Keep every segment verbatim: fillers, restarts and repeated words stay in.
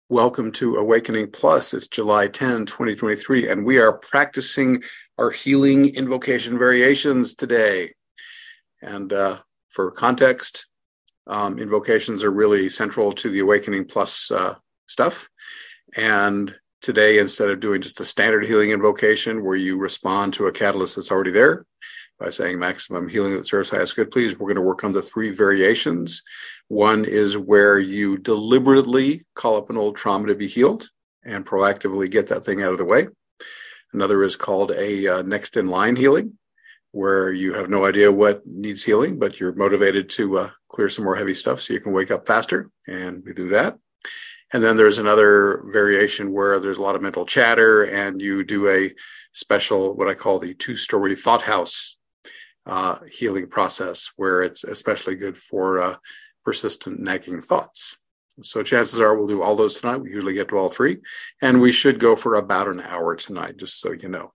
Welcome to Awakening Plus. It's July tenth, twenty twenty-three, and we are practicing our healing invocation variations today. And uh, for context, um, invocations are really central to the Awakening Plus uh, stuff. And today, instead of doing just the standard healing invocation where you respond to a catalyst that's already there by saying maximum healing that serves highest good, please, we're going to work on the three variations. One is where you deliberately call up an old trauma to be healed and proactively get that thing out of the way. Another is called a uh, next in line healing, where you have no idea what needs healing, but you're motivated to uh, clear some more heavy stuff so you can wake up faster, and we do that. And then there's another variation where there's a lot of mental chatter and you do a special, what I call the two-story thought house uh, healing process, where it's especially good for uh, persistent nagging thoughts. So chances are we'll do all those tonight. We usually get to all three, and we should go for about an hour tonight, just so you know.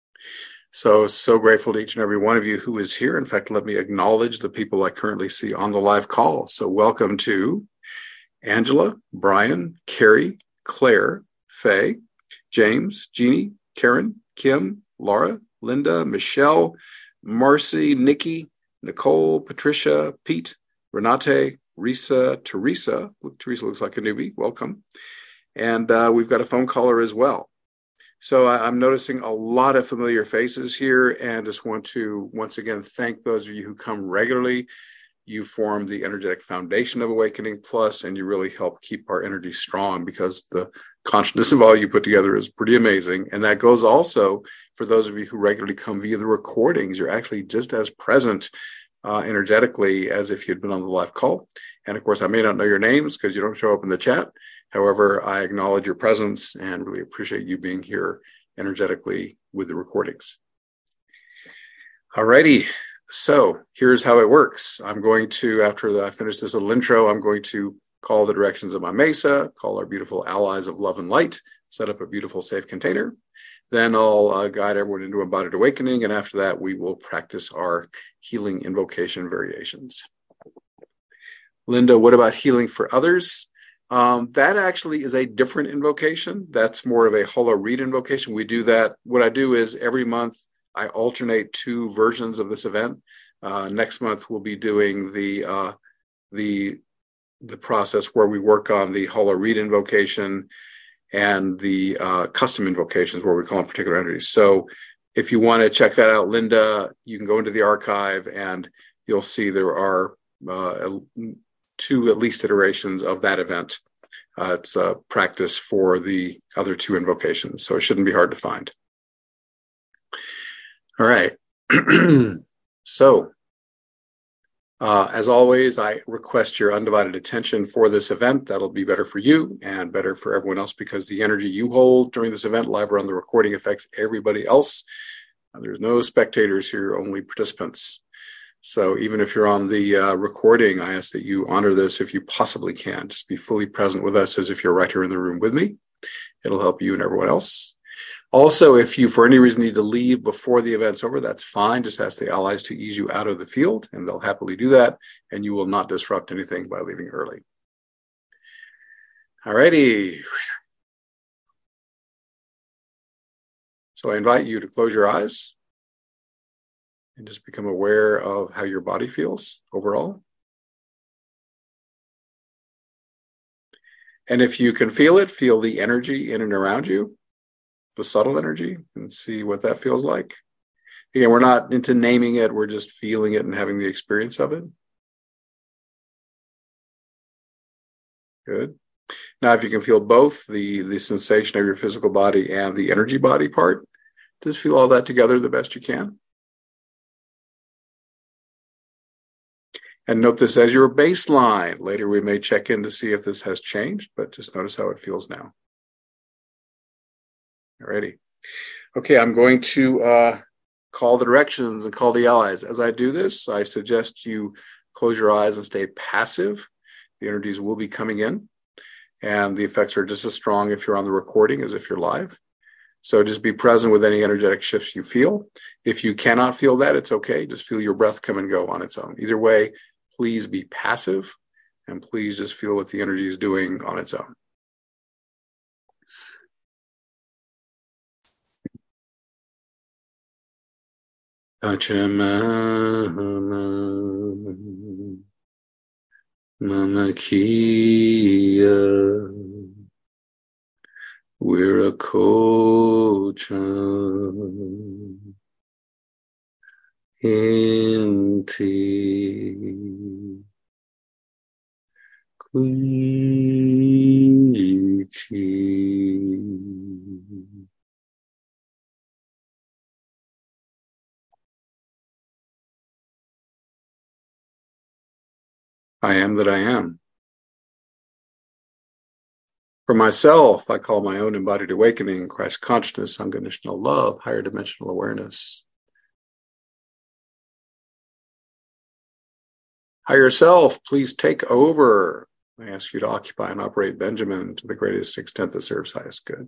So, so grateful to each and every one of you who is here. In fact, let me acknowledge the people I currently see on the live call. So welcome to Angela, Brian, Carrie, Claire, Faye, James, Jeannie, Karen, Kim, Laura, Linda, Michelle, Marcy, Nikki, Nicole, Patricia, Pete, Renate, Risa, Teresa. Look, Teresa looks like a newbie. Welcome. And uh, we've got a phone caller as well. So I, I'm noticing a lot of familiar faces here, and just want to once again thank those of you who come regularly. You form the energetic foundation of Awakening Plus, and you really help keep our energy strong, because the consciousness of all you put together is pretty amazing. And that goes also for those of you who regularly come via the recordings. You're actually just as present Uh, energetically as if you'd been on the live call. And of course, I may not know your names because you don't show up in the chat. However, I acknowledge your presence and really appreciate you being here energetically with the recordings. Alrighty, so here's how it works. I'm going to, after I finish this little intro, I'm going to call the directions of my mesa, call our beautiful allies of love and light, set up a beautiful safe container. Then I'll uh, guide everyone into embodied awakening, and after that, we will practice our healing invocation variations. Linda, what about healing for others? Um, that actually is a different invocation. That's more of a holo read invocation. We do that. What I do is every month I alternate two versions of this event. Uh, next month we'll be doing the uh, the the process where we work on the holo read invocation and the uh, custom invocations where we call on particular entities. So if you want to check that out, Linda, you can go into the archive and you'll see there are uh, two at least iterations of that event. Uh, it's a practice for the other two invocations, so it shouldn't be hard to find. All right. So, Uh, as always, I request your undivided attention for this event. That'll be better for you and better for everyone else, because the energy you hold during this event, live or on the recording, affects everybody else. Uh, there's no spectators here, only participants. So even if you're on the uh, recording, I ask that you honor this if you possibly can. Just be fully present with us as if you're right here in the room with me. It'll help you and everyone else. Also, if you, for any reason, need to leave before the event's over, that's fine. Just ask the allies to ease you out of the field, and they'll happily do that, and you will not disrupt anything by leaving early. All righty. So I invite you to close your eyes and just become aware of how your body feels overall. And if you can feel it, feel the energy in and around you. The subtle energy, and see what that feels like. Again, we're not into naming it, we're just feeling it and having the experience of it. Good. Now, if you can feel both, the, the sensation of your physical body and the energy body part, just feel all that together the best you can. And note this as your baseline. Later, we may check in to see if this has changed, but just notice how it feels now. Alrighty. Okay, I'm going to uh, call the directions and call the allies. As I do this, I suggest you close your eyes and stay passive. The energies will be coming in, and the effects are just as strong if you're on the recording as if you're live. So just be present with any energetic shifts you feel. If you cannot feel that, it's okay. Just feel your breath come and go on its own. Either way, please be passive, and please just feel what the energy is doing on its own. Pachamama Mamakia Wiracochan Inti Kuichi. I am that I am. For myself, I call my own embodied awakening, Christ consciousness, unconditional love, higher dimensional awareness. Higher self, please take over. I ask you to occupy and operate Benjamin to the greatest extent that serves highest good.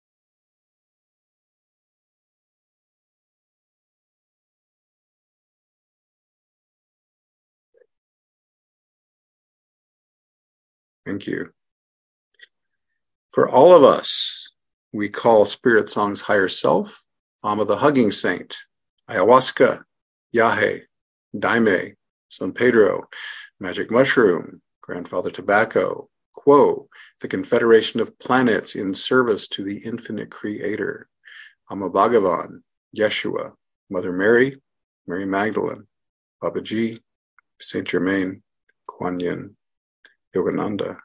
Thank you. For all of us, we call Spirit Song's higher self, Amma the Hugging Saint, Ayahuasca, Yahe, Daime, San Pedro, Magic Mushroom, Grandfather Tobacco, Quo, the Confederation of Planets in service to the infinite creator, Amma Bhagavan, Yeshua, Mother Mary, Mary Magdalene, Babaji, Saint Germain, Kuan Yin, Yogananda.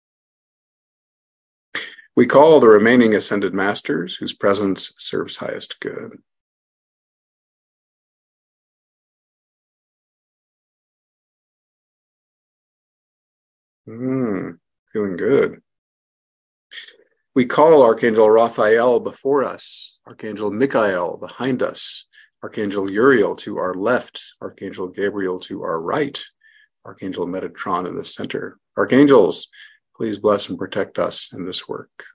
We call the remaining ascended masters whose presence serves highest good. Mm, feeling good. We call Archangel Raphael before us, Archangel Michael behind us, Archangel Uriel to our left, Archangel Gabriel to our right, Archangel Metatron in the center. Archangels, please bless and protect us in this work.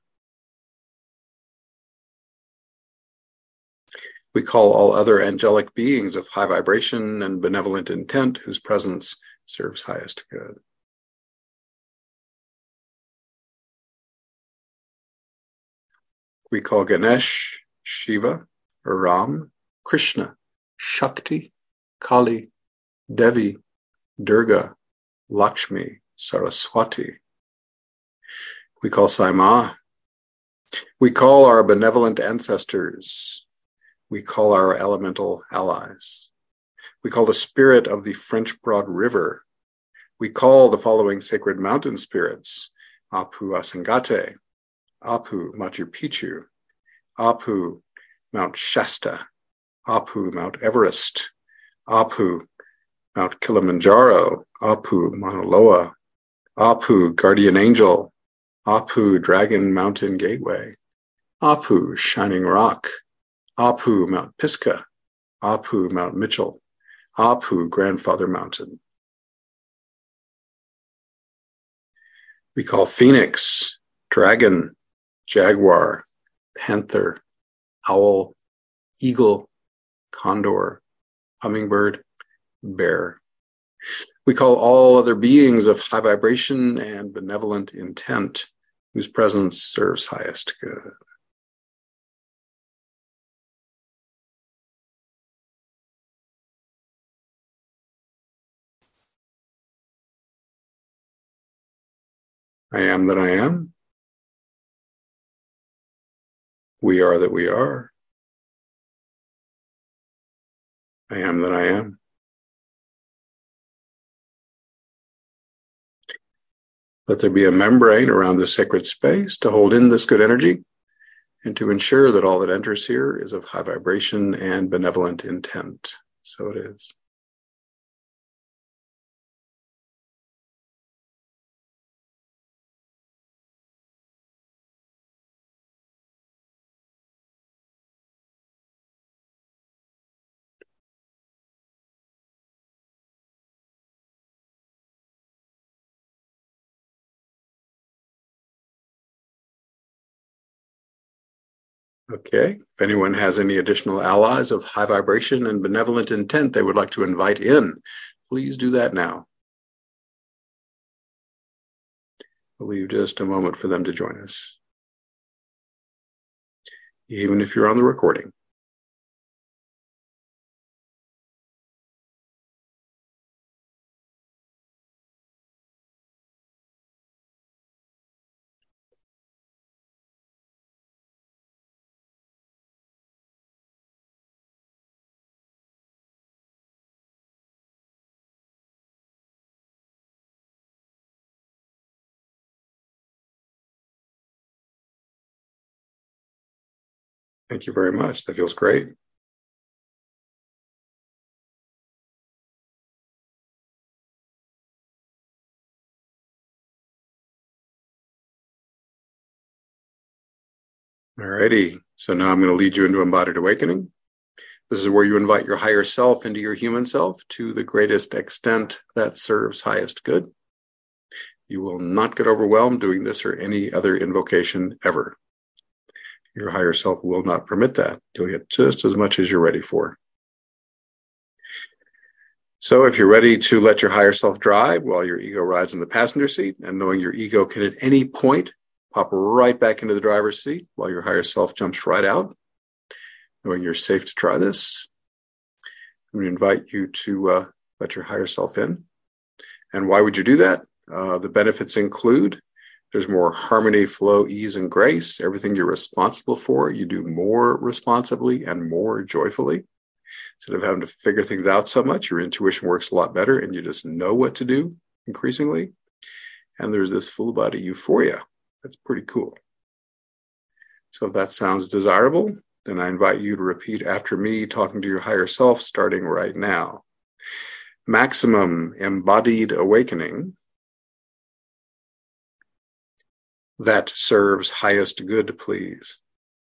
We call all other angelic beings of high vibration and benevolent intent whose presence serves highest good. We call Ganesh, Shiva, Ram, Krishna, Shakti, Kali, Devi, Durga, Lakshmi, Saraswati. We call Sai Ma. We call our benevolent ancestors. We call our elemental allies. We call the spirit of the French Broad River. We call the following sacred mountain spirits: Apu Asangate, Apu Machu Picchu, Apu Mount Shasta, Apu Mount Everest, Apu Mount Kilimanjaro, Apu Mauna Loa, Apu Guardian Angel, Apu Dragon Mountain Gateway, Apu Shining Rock, Apu Mount Pisgah, Apu Mount Mitchell, Apu Grandfather Mountain. We call Phoenix, Dragon, Jaguar, Panther, Owl, Eagle, Condor, Hummingbird, Bear. We call all other beings of high vibration and benevolent intent whose presence serves highest good. I am that I am. We are that we are. I am that I am. Let there be a membrane around the sacred space to hold in this good energy and to ensure that all that enters here is of high vibration and benevolent intent. So it is. Okay, if anyone has any additional allies of high vibration and benevolent intent they would like to invite in, please do that now. We'll leave just a moment for them to join us, even if you're on the recording. Thank you very much. That feels great. Alrighty. So now I'm going to lead you into embodied awakening. This is where you invite your higher self into your human self to the greatest extent that serves highest good. You will not get overwhelmed doing this or any other invocation ever. Your higher self will not permit that. You'll get just as much as you're ready for. So if you're ready to let your higher self drive while your ego rides in the passenger seat, and knowing your ego can at any point pop right back into the driver's seat while your higher self jumps right out, knowing you're safe to try this, I'm going to invite you to uh, let your higher self in. And why would you do that? Uh, the benefits include there's more harmony, flow, ease, and grace. Everything you're responsible for, you do more responsibly and more joyfully. Instead of having to figure things out so much, your intuition works a lot better and you just know what to do increasingly. And there's this full body euphoria. That's pretty cool. So if that sounds desirable, then I invite you to repeat after me, talking to your higher self, starting right now. Maximum embodied awakening that serves highest good, please.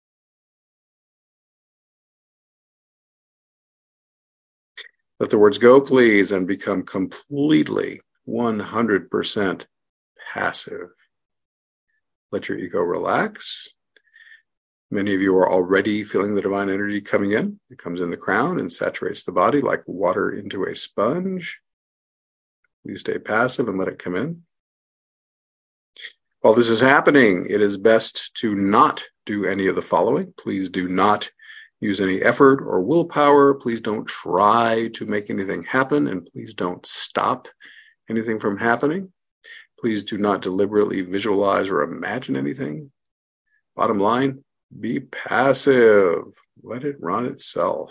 Let the words go, please, and become completely one hundred percent passive. Let your ego relax. Many of you are already feeling the divine energy coming in. It comes in the crown and saturates the body like water into a sponge. You stay passive and let it come in. While this is happening, it is best to not do any of the following. Please do not use any effort or willpower. Please don't try to make anything happen, and please don't stop anything from happening. Please do not deliberately visualize or imagine anything. Bottom line, be passive. Let it run itself.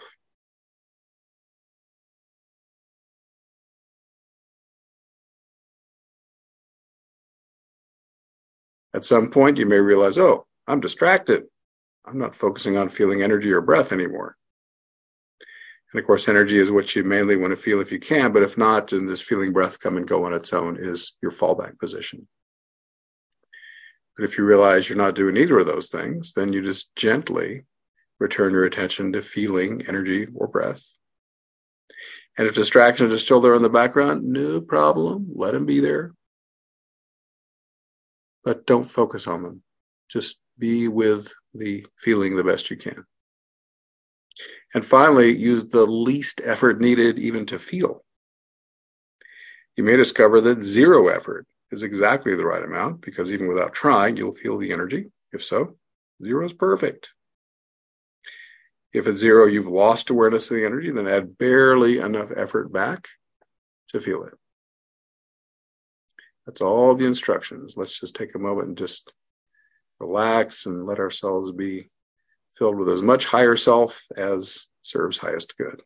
At some point, you may realize, oh, I'm distracted. I'm not focusing on feeling energy or breath anymore. And of course, energy is what you mainly want to feel if you can, but if not, then this feeling breath come and go on its own is your fallback position. But if you realize you're not doing either of those things, then you just gently return your attention to feeling energy or breath. And if distractions are still there in the background, no problem. Let them be there. But don't focus on them. Just be with the feeling the best you can. And finally, use the least effort needed even to feel. You may discover that zero effort is exactly the right amount, because even without trying, you'll feel the energy. If so, zero is perfect. If at zero you've lost awareness of the energy, then add barely enough effort back to feel it. That's all the instructions. Let's just take a moment and just relax and let ourselves be filled with as much higher self as serves highest good.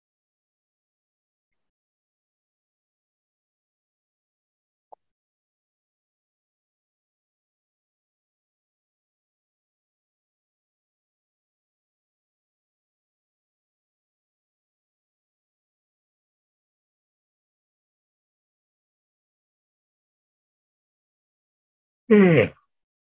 Mm.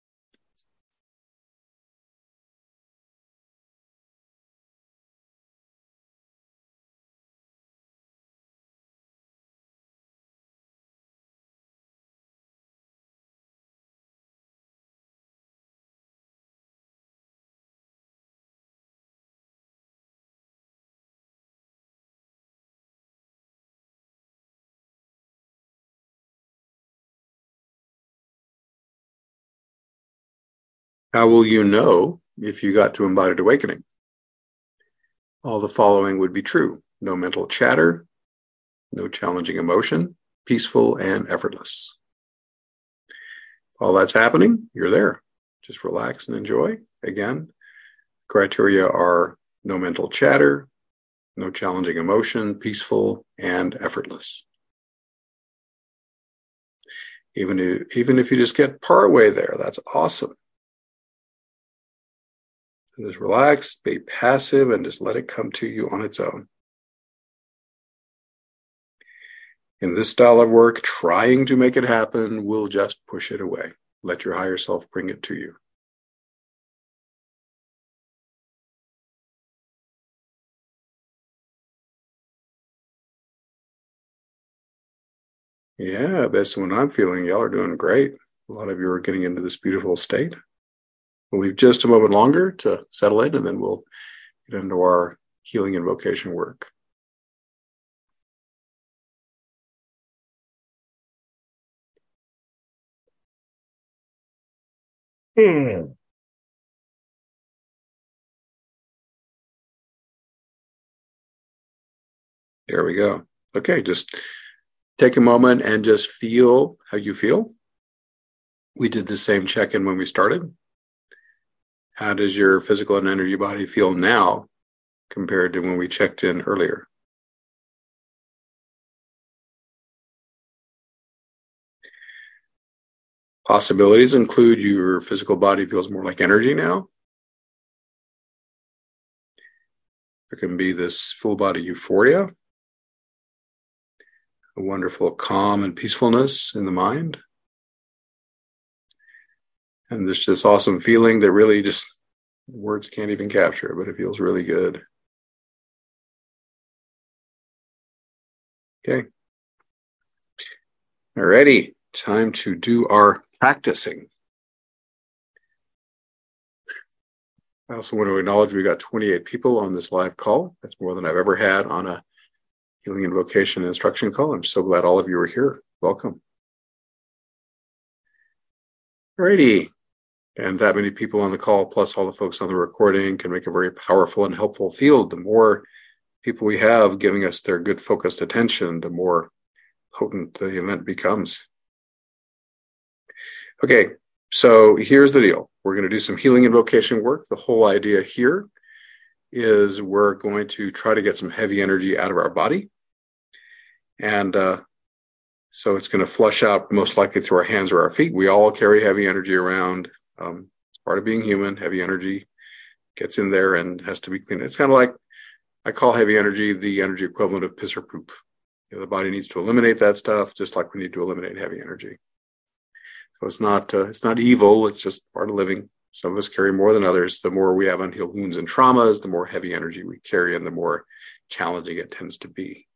How will you know if you got to embodied awakening? All the following would be true. No mental chatter, no challenging emotion, peaceful and effortless. If all that's happening, you're there. Just relax and enjoy. Again, criteria are no mental chatter, no challenging emotion, peaceful and effortless. Even if, even if you just get partway there, that's awesome. Just relax, be passive, and just let it come to you on its own. In this style of work, trying to make it happen will just push it away. Let your higher self bring it to you. Yeah, based on what I'm feeling, y'all are doing great. A lot of you are getting into this beautiful state. We'll leave just a moment longer to settle in, and then we'll get into our healing invocation work. Hmm. There we go. Okay, just take a moment and just feel how you feel. We did the same check-in when we started. How does your physical and energy body feel now compared to when we checked in earlier? Possibilities include your physical body feels more like energy now. There can be this full body euphoria, a wonderful calm and peacefulness in the mind. And there's this awesome feeling that really just words can't even capture, but it feels really good. Okay. Alrighty, time to do our practicing. I also want to acknowledge we got twenty-eight people on this live call. That's more than I've ever had on a healing invocation instruction call. I'm so glad all of you are here. Welcome. Alrighty. And that many people on the call, plus all the folks on the recording, can make a very powerful and helpful field. The more people we have giving us their good focused attention, the more potent the event becomes. Okay, so here's the deal. We're going to do some healing invocation work. The whole idea here is we're going to try to get some heavy energy out of our body. And uh, so it's going to flush out most likely through our hands or our feet. We all carry heavy energy around. Um, it's part of being human. Heavy energy gets in there and has to be cleaned. It's kind of like, I call heavy energy the energy equivalent of piss or poop. You know, the body needs to eliminate that stuff, just like we need to eliminate heavy energy. So it's not uh, it's not evil. It's just part of living. Some of us carry more than others. The more we have unhealed wounds and traumas, the more heavy energy we carry, and the more challenging it tends to be.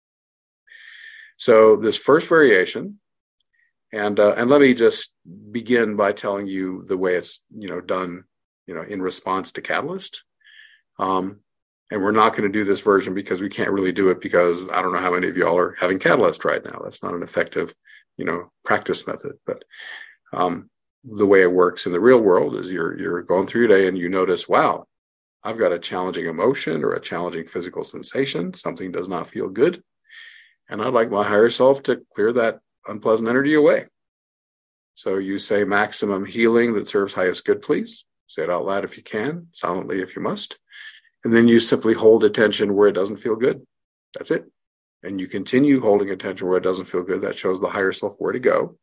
So this first variation, and uh, and let me just begin by telling you the way it's you know done, you know, in response to Catalyst. Um, and we're not going to do this version because we can't really do it because I don't know how many of y'all are having Catalyst right now. That's not an effective, you know, practice method. But um, the way it works in the real world is you're you're going through your day and you notice, wow, I've got a challenging emotion or a challenging physical sensation. Something does not feel good. And I'd like my higher self to clear that unpleasant energy away. So you say maximum healing that serves highest good, please. Say it out loud if you can, silently if you must. And then you simply hold attention where it doesn't feel good. That's it. And you continue holding attention where it doesn't feel good. That shows the higher self where to go.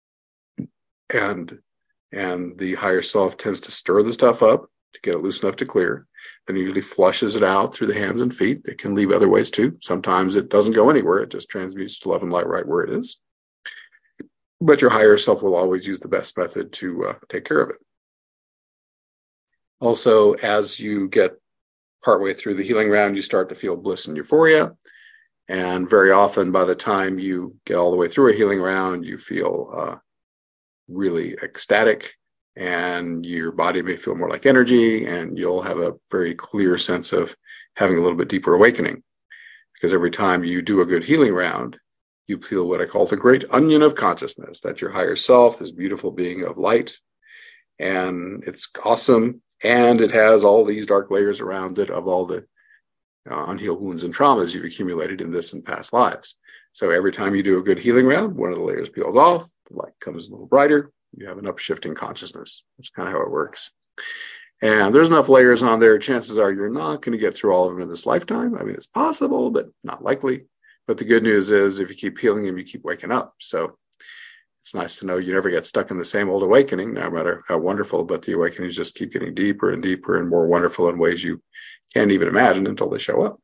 And, and the higher self tends to stir the stuff up to get it loose enough to clear. Then it usually flushes it out through the hands and feet. It can leave other ways too. Sometimes it doesn't go anywhere. It just transmutes to love and light right where it is. But your higher self will always use the best method to uh, take care of it. Also, as you get partway through the healing round, you start to feel bliss and euphoria. And very often, by the time you get all the way through a healing round, you feel uh, really ecstatic, and your body may feel more like energy, and you'll have a very clear sense of having a little bit deeper awakening. Because every time you do a good healing round, you feel what I call the great onion of consciousness, that your higher self, this beautiful being of light, and it's awesome. And it has all these dark layers around it of all the uh, unhealed wounds and traumas you've accumulated in this and past lives. So every time you do a good healing round, one of the layers peels off, the light comes a little brighter, you have an upshifting consciousness. That's kind of how it works. And there's enough layers on there, chances are you're not going to get through all of them in this lifetime. I mean, it's possible, but not likely. But the good news is if you keep healing them, you keep waking up. So It's nice to know you never get stuck in the same old awakening, no matter how wonderful, but the awakenings just keep getting deeper and deeper and more wonderful in ways you can't even imagine until they show up.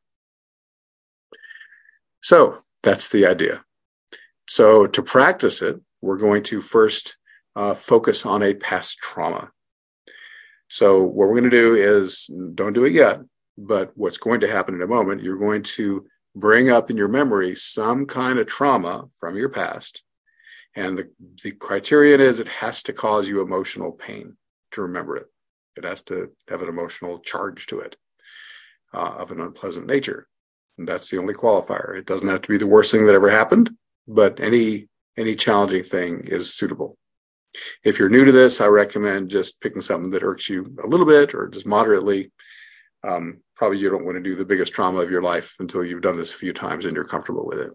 So that's the idea. So to practice it, we're going to first uh, focus on a past trauma. So what we're going to do is, don't do it yet, but what's going to happen in a moment, you're going to bring up in your memory some kind of trauma from your past. And the, the criterion is it has to cause you emotional pain to remember it. It has to have an emotional charge to it uh, of an unpleasant nature. And that's the only qualifier. It doesn't have to be the worst thing that ever happened, but any any challenging thing is suitable. If you're new to this, I recommend just picking something that irks you a little bit or just moderately. Um, probably you don't want to do the biggest trauma of your life until you've done this a few times and you're comfortable with it.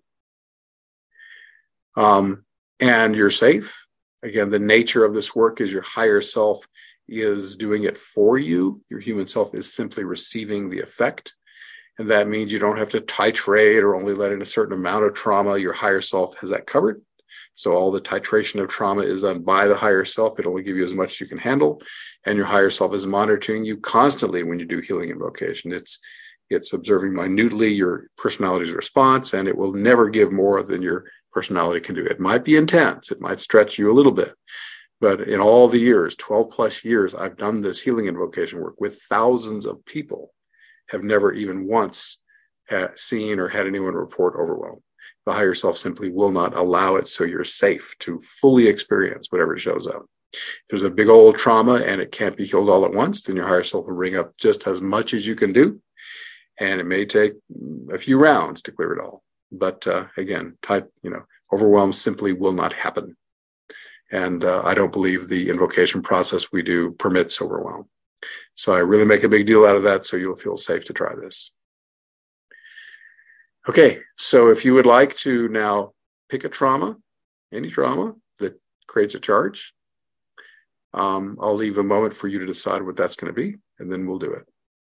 Um, and you're safe. Again, the nature of this work is your higher self is doing it for you. Your human self is simply receiving the effect. And that means you don't have to titrate or only let in a certain amount of trauma. Your higher self has that covered. So all the titration of trauma is done by the higher self. It'll only give you as much as you can handle. And your higher self is monitoring you constantly when you do healing invocation. It's it's observing minutely your personality's response, and it will never give more than your personality can do. It might be intense. It might stretch you a little bit. But in all the years, twelve plus years, I've done this healing invocation work with thousands of people, have never even once ha- seen or had anyone report overwhelm. The higher self simply will not allow it, so you're safe to fully experience whatever shows up. If there's a big old trauma and it can't be healed all at once, then your higher self will bring up just as much as you can do. And it may take a few rounds to clear it all. But uh, again, type, you know, overwhelm simply will not happen. And uh, I don't believe the invocation process we do permits overwhelm. So I really make a big deal out of that, so you'll feel safe to try this. Okay, so if you would like to now pick a trauma, any trauma that creates a charge, um, I'll leave a moment for you to decide what that's going to be, and then we'll do it.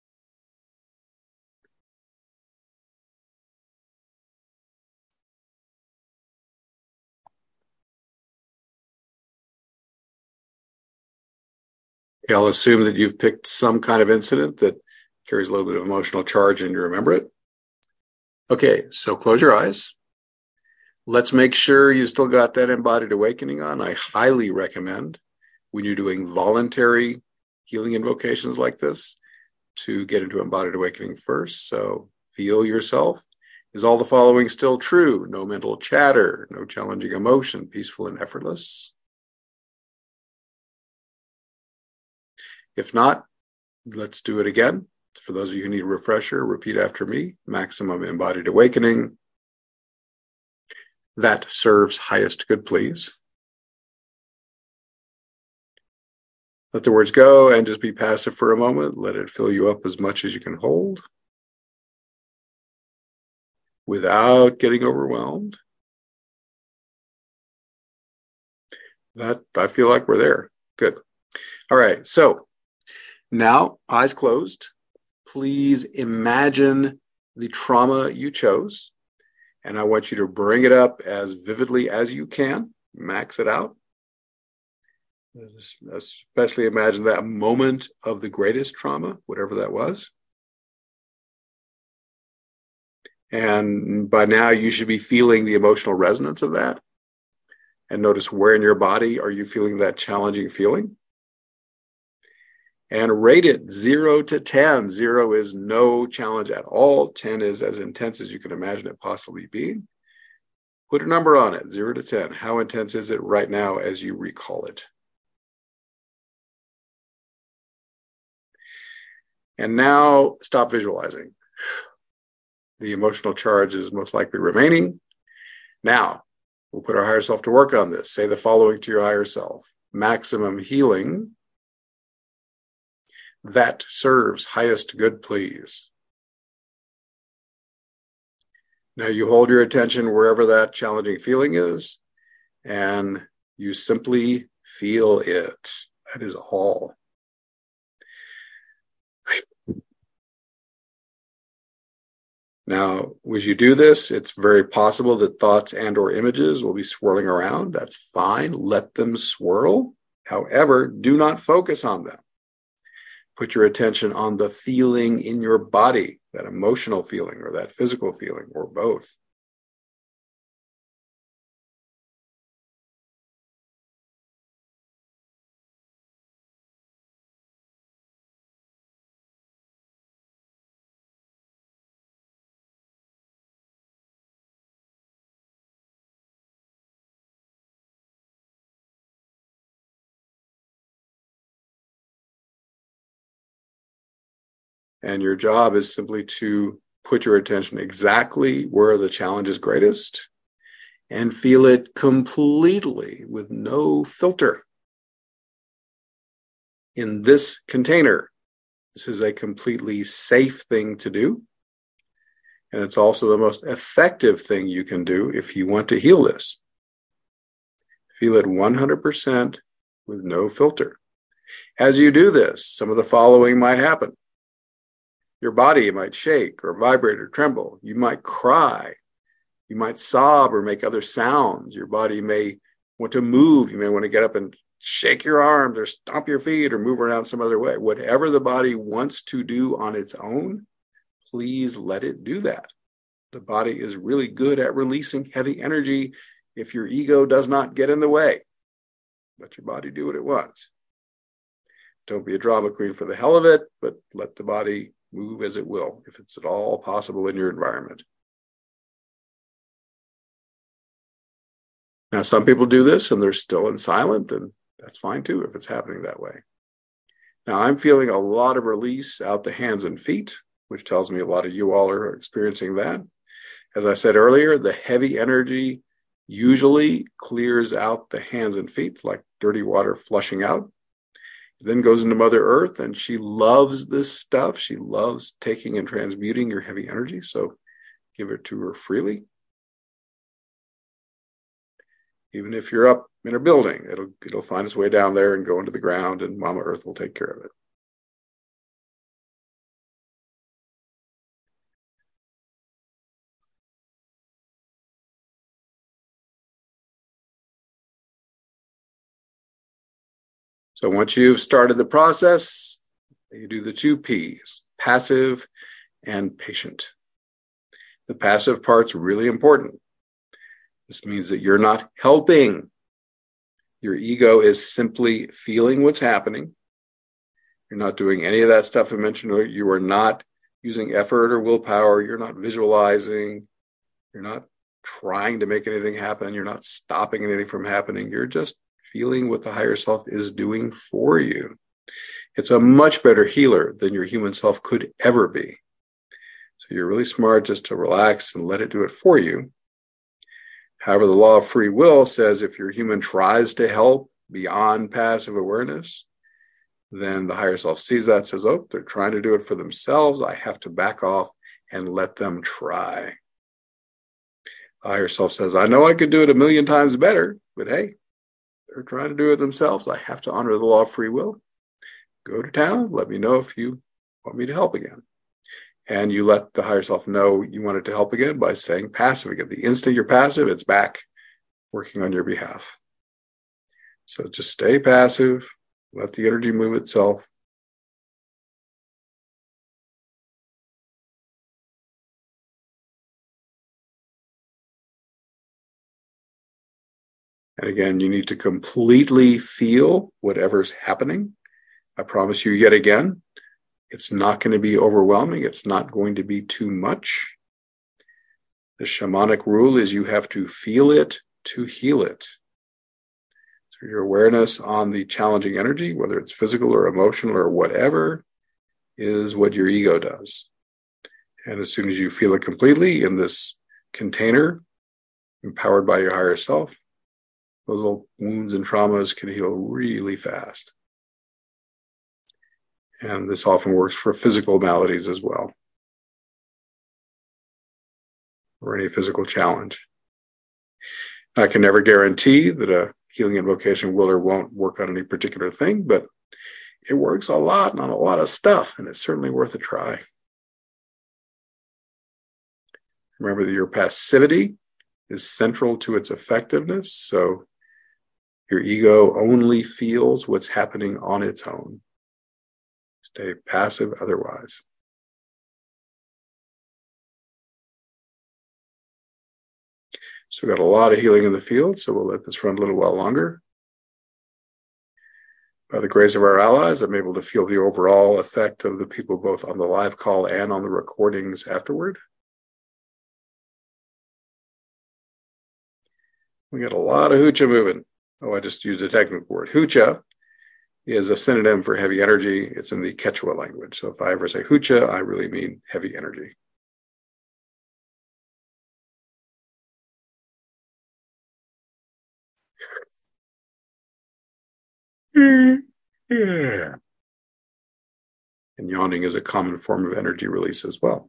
Okay, I'll assume that you've picked some kind of incident that carries a little bit of emotional charge and you remember it. Okay, so close your eyes. Let's make sure you still got that embodied awakening on. I highly recommend when you're doing voluntary healing invocations like this to get into embodied awakening first. So feel yourself. Is all the following still true? No mental chatter, no challenging emotion, peaceful and effortless. If not, let's do it again. For those of you who need a refresher, repeat after me. Maximum embodied awakening. That serves highest good, please. Let the words go and just be passive for a moment. Let it fill you up as much as you can hold without getting overwhelmed. That, I feel like we're there. Good. All right. So now, eyes closed. Please imagine the trauma you chose. And I want you to bring it up as vividly as you can. Max it out. Especially imagine that moment of the greatest trauma, whatever that was. And by now you should be feeling the emotional resonance of that. And notice where in your body are you feeling that challenging feeling. And rate it zero to ten. Zero is no challenge at all. ten is as intense as you can imagine it possibly being. Put a number on it, zero to ten. How intense is it right now as you recall it? And now stop visualizing. The emotional charge is most likely remaining. Now, we'll put our higher self to work on this. Say the following to your higher self. Maximum healing. That serves highest good, please. Now you hold your attention wherever that challenging feeling is, and you simply feel it. That is all. Now, as you do this, it's very possible that thoughts and or images will be swirling around. That's fine. Let them swirl. However, do not focus on them. Put your attention on the feeling in your body, that emotional feeling or that physical feeling, or both. And your job is simply to put your attention exactly where the challenge is greatest and feel it completely with no filter. In this container, this is a completely safe thing to do. And it's also the most effective thing you can do if you want to heal this. Feel it one hundred percent with no filter. As you do this, some of the following might happen. Your body might shake or vibrate or tremble. You might cry. You might sob or make other sounds. Your body may want to move. You may want to get up and shake your arms or stomp your feet or move around some other way. Whatever the body wants to do on its own, please let it do that. The body is really good at releasing heavy energy if your ego does not get in the way. Let your body do what it wants. Don't be a drama queen for the hell of it, but let the body move as it will, if it's at all possible in your environment. Now, some people do this and they're still in silent, and that's fine too if it's happening that way. Now, I'm feeling a lot of release out the hands and feet, which tells me a lot of you all are experiencing that. As I said earlier, the heavy energy usually clears out the hands and feet like dirty water flushing out. It then goes into Mother Earth, and she loves this stuff. She loves taking and transmuting your heavy energy, so give it to her freely. Even if you're up in a building, it'll, it'll find its way down there and go into the ground, and Mama Earth will take care of it. So once you've started the process, you do the two P's, passive and patient. The passive part's really important. This means that you're not helping. Your ego is simply feeling what's happening. You're not doing any of that stuff I mentioned earlier. You are not using effort or willpower. You're not visualizing. You're not trying to make anything happen. You're not stopping anything from happening. You're just feeling what the higher self is doing for you. It's a much better healer than your human self could ever be. So you're really smart just to relax and let it do it for you. However, the law of free will says if your human tries to help beyond passive awareness, then the higher self sees that, says, oh, they're trying to do it for themselves. I have to back off and let them try. The higher self says, I know I could do it a million times better, but hey, they're trying to do it themselves. I have to honor the law of free will. Go to town. Let me know if you want me to help again. And you let the higher self know you want it to help again by saying passive again. The instant you're passive, it's back working on your behalf. So just stay passive. Let the energy move itself. And again, you need to completely feel whatever's happening. I promise you yet again, it's not going to be overwhelming. It's not going to be too much. The shamanic rule is you have to feel it to heal it. So your awareness on the challenging energy, whether it's physical or emotional or whatever, is what your ego does. And as soon as you feel it completely in this container, empowered by your higher self, those little wounds and traumas can heal really fast. And this often works for physical maladies as well, or any physical challenge. I can never guarantee that a healing invocation will or won't work on any particular thing, but it works a lot on a lot of stuff, and it's certainly worth a try. Remember that your passivity is central to its effectiveness. So your ego only feels what's happening on its own. Stay passive otherwise. So we've got a lot of healing in the field, so we'll let this run a little while longer. By the grace of our allies, I'm able to feel the overall effect of the people both on the live call and on the recordings afterward. We got a lot of hoocha moving. Oh, I just used a technical word. Hoocha is a synonym for heavy energy. It's in the Quechua language. So if I ever say hoocha, I really mean heavy energy. Yeah. And yawning is a common form of energy release as well.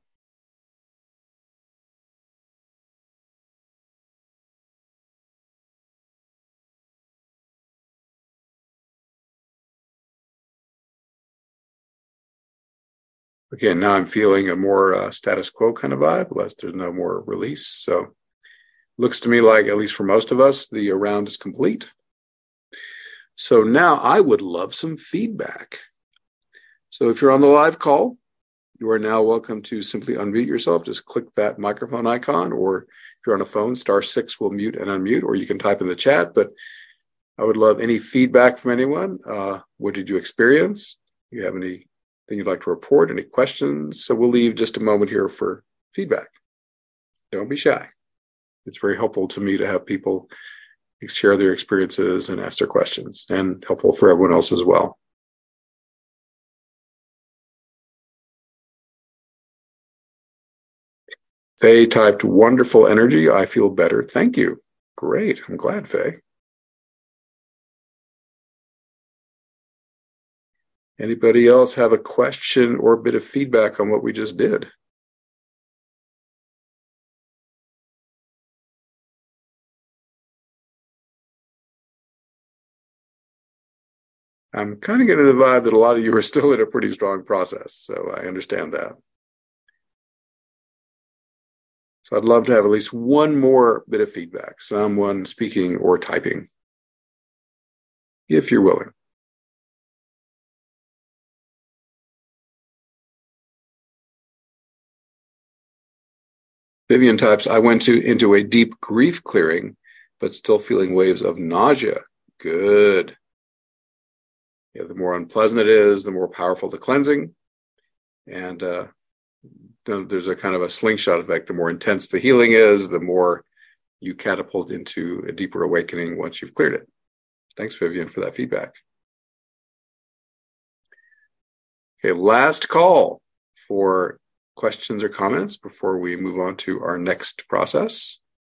Again, now I'm feeling a more uh, status quo kind of vibe, less there's no more release. So looks to me like, at least for most of us, the round is complete. So now I would love some feedback. So if you're on the live call, you are now welcome to simply unmute yourself. Just click that microphone icon, or if you're on a phone, star six will mute and unmute, or you can type in the chat. But I would love any feedback from anyone. Uh, what did you experience? Do you have anything you'd like to report? Any questions? So we'll leave just a moment here for feedback. Don't be shy. It's very helpful to me to have people share their experiences and ask their questions, and helpful for everyone else as well. Faye typed, wonderful energy. I feel better. Thank you. Great. I'm glad, Faye. Anybody else have a question or a bit of feedback on what we just did? I'm kind of getting the vibe that a lot of you are still in a pretty strong process, so I understand that. So I'd love to have at least one more bit of feedback, someone speaking or typing, if you're willing. Vivian types, I went to into a deep grief clearing, but still feeling waves of nausea. Good. Yeah, the more unpleasant it is, the more powerful the cleansing. And uh, there's a kind of a slingshot effect. The more intense the healing is, the more you catapult into a deeper awakening once you've cleared it. Thanks, Vivian, for that feedback. Okay, last call for questions or comments before we move on to our next process.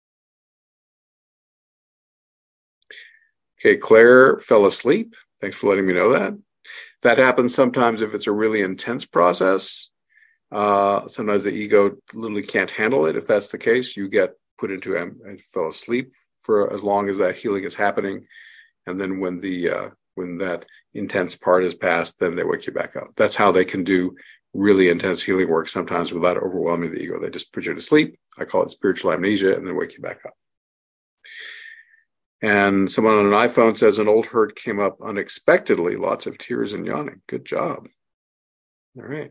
Okay, Claire fell asleep. Thanks for letting me know that. That happens sometimes if it's a really intense process. Uh, sometimes the ego literally can't handle it. If that's the case, you get put into and fell asleep for as long as that healing is happening. And then when the uh, when that intense part is passed, then they wake you back up. That's how they can do really intense healing work sometimes without overwhelming the ego. They just put you to sleep. I call it spiritual amnesia, and then wake you back up. And someone on an iPhone says an old hurt came up unexpectedly. Lots of tears and yawning. Good job. All right.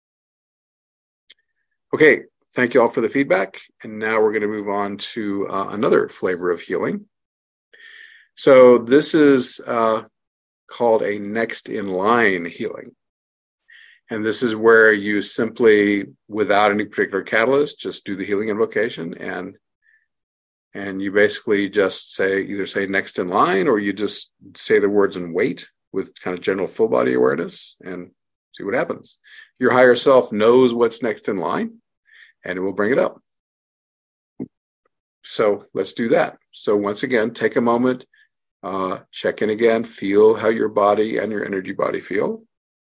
Okay. Thank you all for the feedback. And now we're going to move on to uh, another flavor of healing. So this is uh, called a next in line healing. And this is where you simply, without any particular catalyst, just do the healing invocation, and and you basically just say, either say next in line, or you just say the words and wait with kind of general full body awareness and see what happens. Your higher self knows what's next in line, and it will bring it up. So let's do that. So once again, take a moment, uh, check in again, feel how your body and your energy body feel.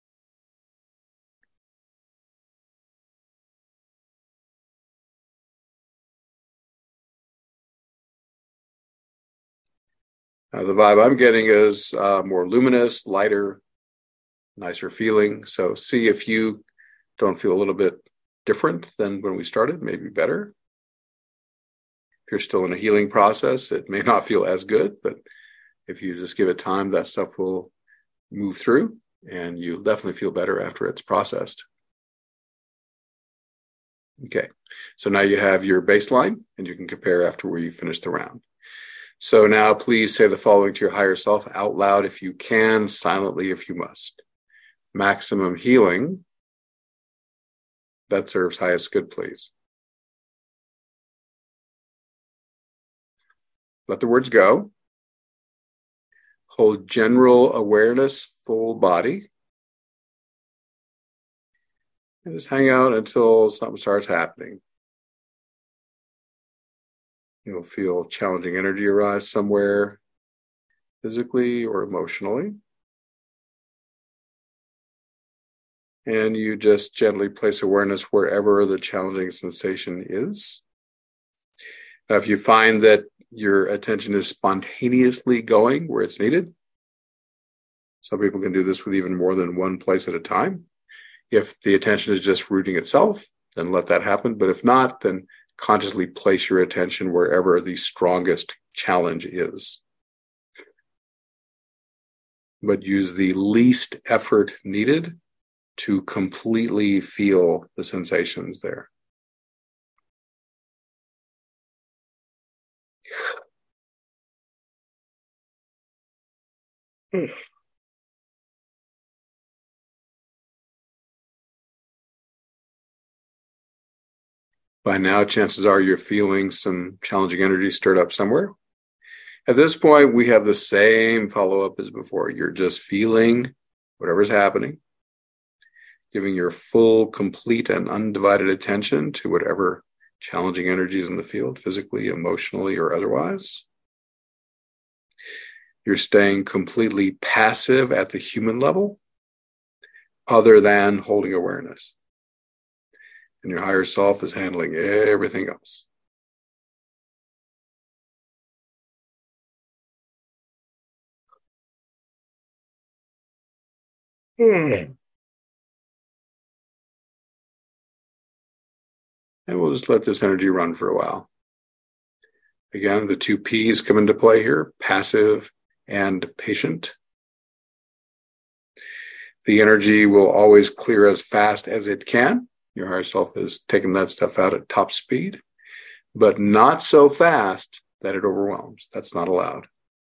Uh, the vibe I'm getting is uh, more luminous, lighter, nicer feeling. So see if you don't feel a little bit different than when we started, maybe better. If you're still in a healing process, it may not feel as good, but if you just give it time, that stuff will move through and you'll definitely feel better after it's processed. Okay, so now you have your baseline and you can compare after where you finish the round. So now please say the following to your higher self out loud if you can, silently if you must. Maximum healing that serves highest good, please. Let the words go. Hold general awareness, full body. And just hang out until something starts happening. You'll feel challenging energy arise somewhere, physically or emotionally. And you just gently place awareness wherever the challenging sensation is. Now, if you find that your attention is spontaneously going where it's needed, some people can do this with even more than one place at a time. If the attention is just rooting itself, then let that happen. But if not, then consciously place your attention wherever the strongest challenge is. But use the least effort needed to completely feel the sensations there. By now, chances are you're feeling some challenging energy stirred up somewhere. At this point, we have the same follow-up as before. You're just feeling whatever's happening, giving your full, complete, and undivided attention to whatever challenging energies in the field, physically, emotionally, or otherwise. You're staying completely passive at the human level, other than holding awareness. And your higher self is handling everything else. Mm. And we'll just let this energy run for a while. Again, the two P's come into play here, passive and patient. The energy will always clear as fast as it can. Your higher self is taking that stuff out at top speed, but not so fast that it overwhelms. That's not allowed.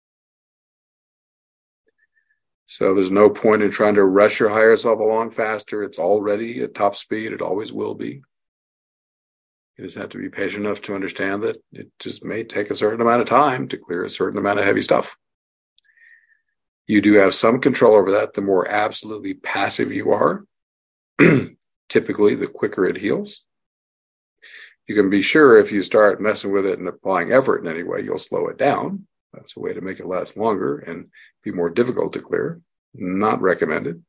So there's no point in trying to rush your higher self along faster. It's already at top speed. It always will be. You just have to be patient enough to understand that it just may take a certain amount of time to clear a certain amount of heavy stuff. You do have some control over that. The more absolutely passive you are, typically the quicker it heals. You can be sure if you start messing with it and applying effort in any way, you'll slow it down. That's a way to make it last longer and be more difficult to clear. Not recommended.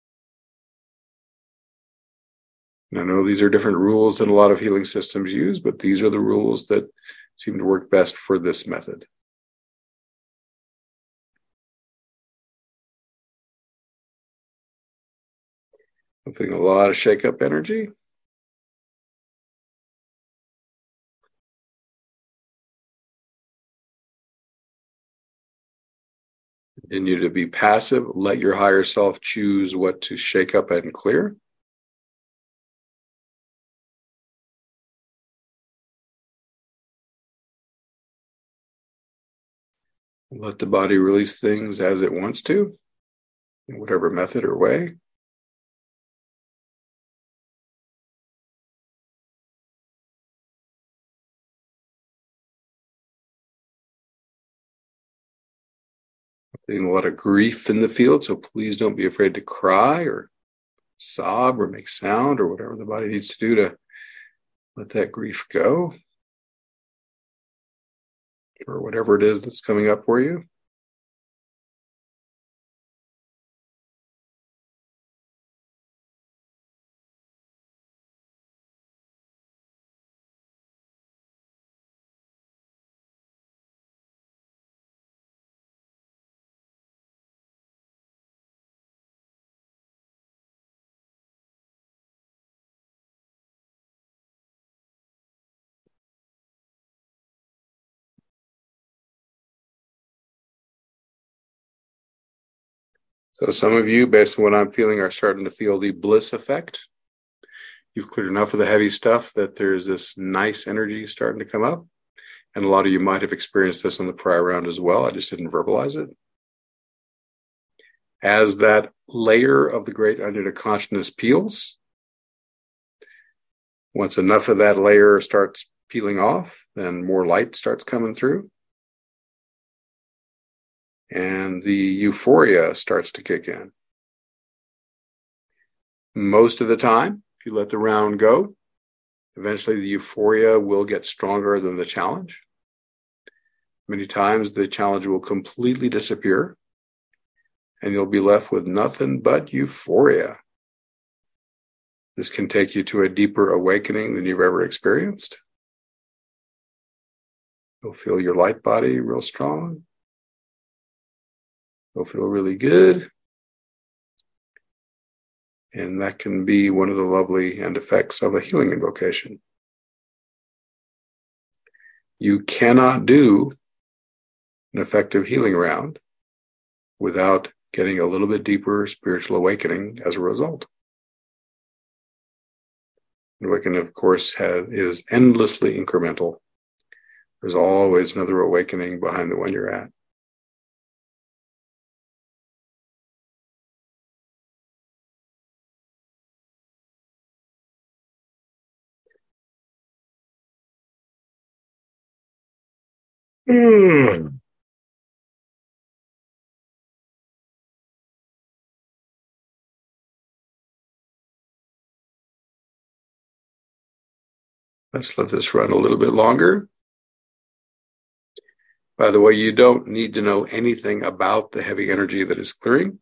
And I know these are different rules than a lot of healing systems use, but these are the rules that seem to work best for this method. I'm feeling a lot of shake-up energy. Continue to be passive. Let your higher self choose what to shake up and clear. Let the body release things as it wants to, in whatever method or way. Feeling a lot of grief in the field, so please don't be afraid to cry or sob or make sound or whatever the body needs to do to let that grief go, or whatever it is that's coming up for you. So some of you, based on what I'm feeling, are starting to feel the bliss effect. You've cleared enough of the heavy stuff that there's this nice energy starting to come up. And a lot of you might have experienced this on the prior round as well. I just didn't verbalize it. As that layer of the great onion of consciousness peels, once enough of that layer starts peeling off, then more light starts coming through. And the euphoria starts to kick in. Most of the time, if you let the round go, eventually the euphoria will get stronger than the challenge. Many times the challenge will completely disappear and you'll be left with nothing but euphoria. This can take you to a deeper awakening than you've ever experienced. You'll feel your light body real strong. You'll feel really good. And that can be one of the lovely end effects of a healing invocation. You cannot do an effective healing round without getting a little bit deeper spiritual awakening as a result. Awakening, of course, has, is endlessly incremental. There's always another awakening behind the one you're at. Mm. Let's let this run a little bit longer. By the way, you don't need to know anything about the heavy energy that is clearing.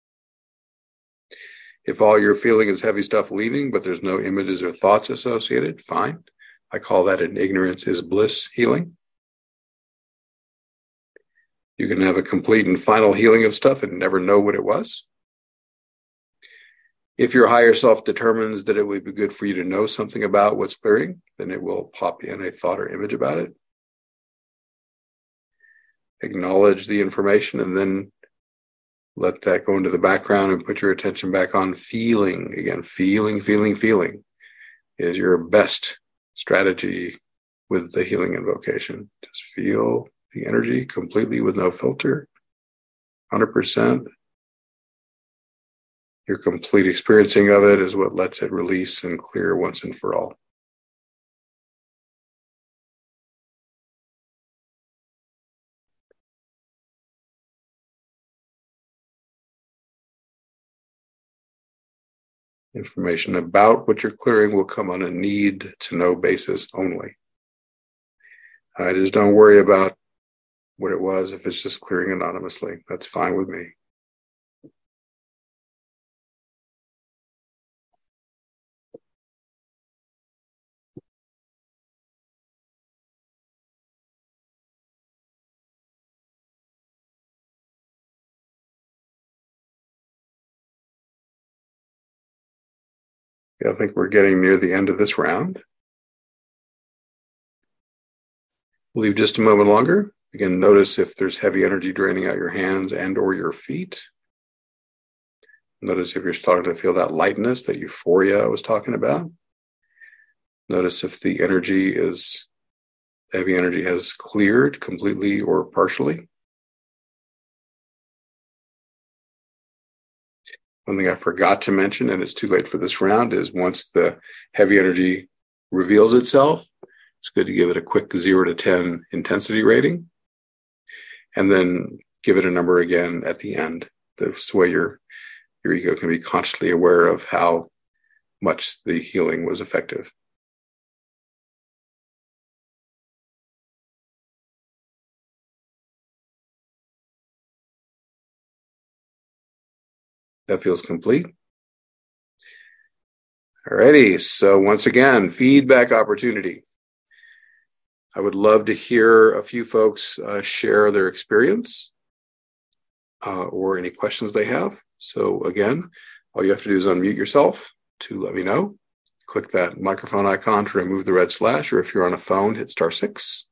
If all you're feeling is heavy stuff leaving, but there's no images or thoughts associated, fine. I call that an ignorance is bliss healing. You can have a complete and final healing of stuff and never know what it was. If your higher self determines that it would be good for you to know something about what's clearing, then it will pop in a thought or image about it. Acknowledge the information and then let that go into the background and put your attention back on feeling. Again, feeling, feeling, feeling is your best strategy with the healing invocation. Just feel the energy completely with no filter, one hundred percent. Your complete experiencing of it is what lets it release and clear once and for all. Information about what you're clearing will come on a need to know basis only. I just don't worry about what it was if it's just clearing anonymously. That's fine with me. Yeah, I think we're getting near the end of this round. We'll leave just a moment longer. Again, notice if there's heavy energy draining out your hands and or your feet. Notice if you're starting to feel that lightness, that euphoria I was talking about. Notice if the energy is, heavy energy has cleared completely or partially. One thing I forgot to mention, and it's too late for this round, is once the heavy energy reveals itself, it's good to give it a quick zero to ten intensity rating, and then give it a number again at the end. This way your, your ego can be consciously aware of how much the healing was effective. That feels complete. Alrighty, so once again, feedback opportunity. I would love to hear a few folks uh, share their experience uh, or any questions they have. So again, all you have to do is unmute yourself to let me know. Click that microphone icon to remove the red slash, or if you're on a phone, hit star six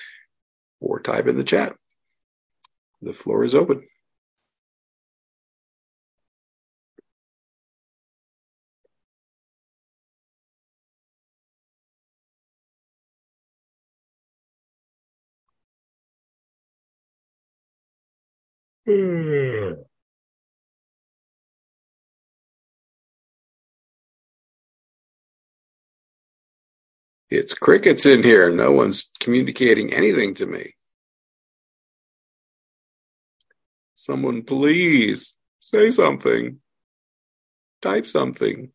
or type in the chat. The floor is open. It's crickets in here. No one's communicating anything to me. Someone please say something. Type something.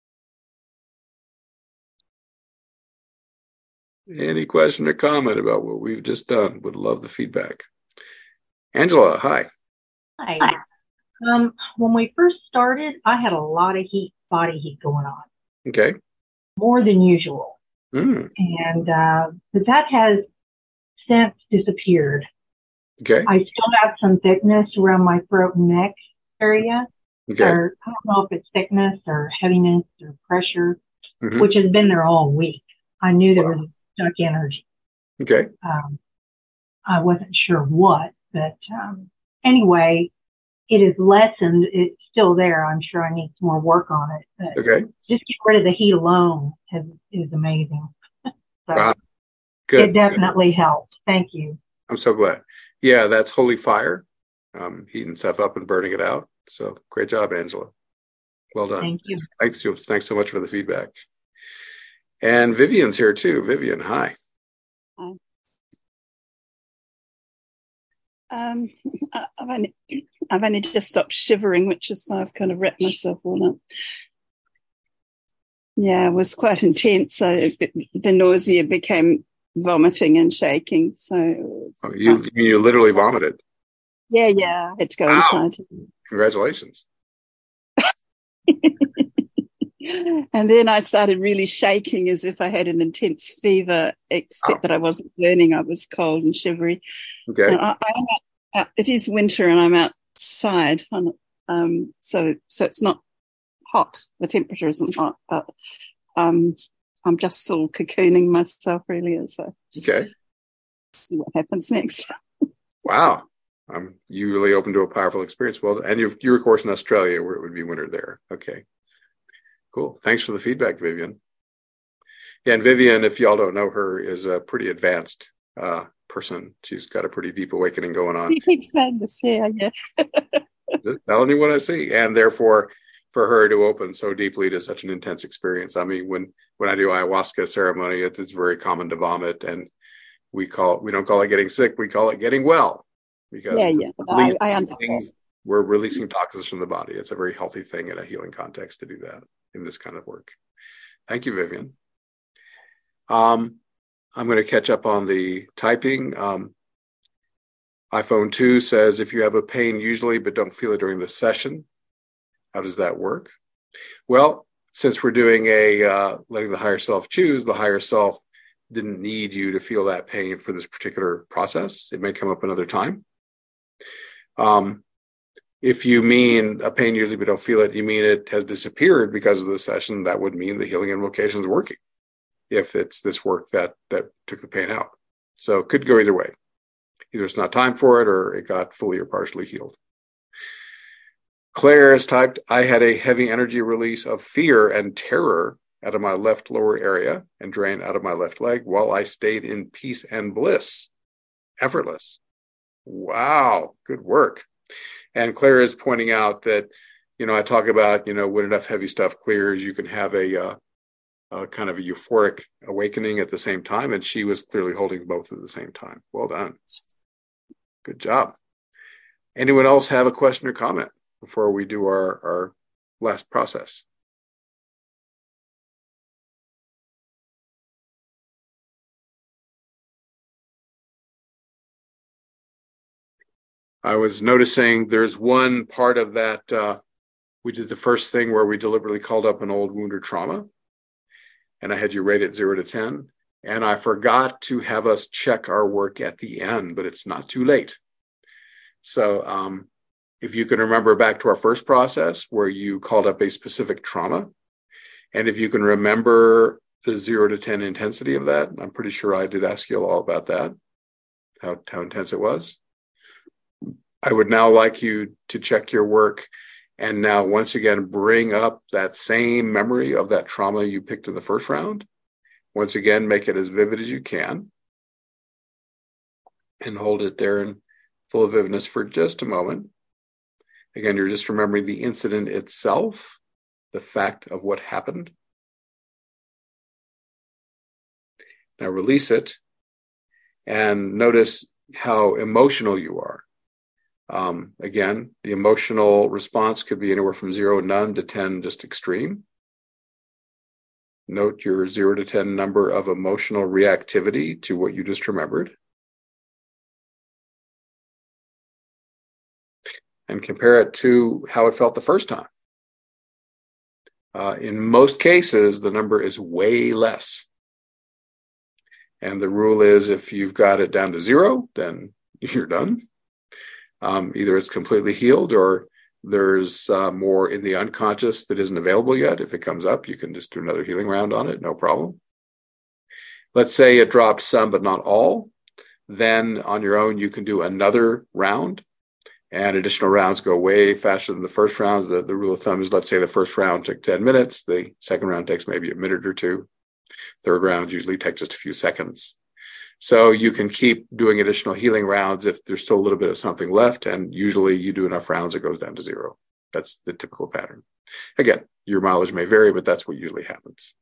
Any question or comment about what we've just done? Would love the feedback. Angela, hi. Hi. Hi. Um, when we first started, I had a lot of heat, body heat going on. Okay. More than usual. Mm. And uh, but that has since disappeared. Okay. I still have some thickness around my throat and neck area. Okay. Or I don't know if it's thickness or heaviness or pressure, mm-hmm. which has been there all week. I knew there wow. was stuck energy. Okay. Um, I wasn't sure what, but um, anyway, it is lessened. It's still there. I'm sure I need some more work on it. But okay. Just get rid of the heat alone is, is amazing. so wow. Good. It definitely helped. Thank you. I'm so glad. Yeah, that's holy fire, um, heating stuff up and burning it out. So great job, Angela. Well done. Thank you. Thanks, thanks so much for the feedback. And Vivian's here too. Vivian, hi. Hi. Um, I've only, I've only just stopped shivering, which is why I've kind of wrapped myself all up. Yeah, it was quite intense. So it, the nausea became vomiting and shaking. So it was, oh, you, um, you literally vomited? Yeah, yeah. I had to go wow. inside. Congratulations. And then I started really shaking as if I had an intense fever, except oh. that I wasn't burning. I was cold and shivery. Okay. And I, I'm out, it is winter and I'm outside. Um, so, so it's not hot. The temperature isn't hot, but um, I'm just still cocooning myself really. So okay. See what happens next. Wow. Um, you really opened to a powerful experience. Well, and you're, you're of course in Australia where it would be winter there. Okay. Cool. Thanks for the feedback, Vivian. Yeah, and Vivian, if y'all don't know her, is a pretty advanced uh, person. She's got a pretty deep awakening going on. You keep saying this, yeah, yeah. Just telling you what I see. And therefore, for her to open so deeply to such an intense experience. I mean, when, when I do ayahuasca ceremony, it, it's very common to vomit. And we call we don't call it getting sick. We call it getting well. Because yeah, yeah. I, I understand. We're releasing toxins from the body. It's a very healthy thing in a healing context to do that in this kind of work. Thank you, Vivian. Um, I'm going to catch up on the typing. Um, iPhone two says, if you have a pain usually, but don't feel it during the session, how does that work? Well, since we're doing a uh, letting the higher self choose, the higher self didn't need you to feel that pain for this particular process. It may come up another time. Um, If you mean a pain usually but don't feel it, you mean it has disappeared because of the session, that would mean the healing invocation is working. If it's this work that that took the pain out. So it could go either way. Either it's not time for it or it got fully or partially healed. Claire has typed, I had a heavy energy release of fear and terror out of my left lower area and drain out of my left leg while I stayed in peace and bliss. Effortless. Wow, good work. And Claire is pointing out that, you know, I talk about, you know, when enough heavy stuff clears, you can have a, uh, a kind of a euphoric awakening at the same time. And she was clearly holding both at the same time. Well done. Good job. Anyone else have a question or comment before we do our, our last process? I was noticing there's one part of that. Uh, we did the first thing where we deliberately called up an old wound or trauma, and I had you rate it zero to ten. And I forgot to have us check our work at the end, but it's not too late. So um, if you can remember back to our first process where you called up a specific trauma, and if you can remember the zero to ten intensity of that, I'm pretty sure I did ask you all about that, how, how intense it was. I would now like you to check your work and now once again bring up that same memory of that trauma you picked in the first round. Once again, make it as vivid as you can and hold it there and full of vividness for just a moment. Again, you're just remembering the incident itself, the fact of what happened. Now release it and notice how emotional you are. Um, again, the emotional response could be anywhere from zero, none, to ten, just extreme. Note your zero to ten number of emotional reactivity to what you just remembered. And compare it to how it felt the first time. Uh, in most cases, the number is way less. And the rule is if you've got it down to zero, then you're done. Um, either it's completely healed or there's uh, more in the unconscious that isn't available yet. If it comes up, you can just do another healing round on it, no problem. Let's say it dropped some, but not all. Then on your own, you can do another round. And additional rounds go way faster than the first rounds. The, the rule of thumb is, let's say the first round took ten minutes. The second round takes maybe a minute or two. Third round usually takes just a few seconds. So you can keep doing additional healing rounds if there's still a little bit of something left. And usually you do enough rounds, it goes down to zero. That's the typical pattern. Again, your mileage may vary, but that's what usually happens.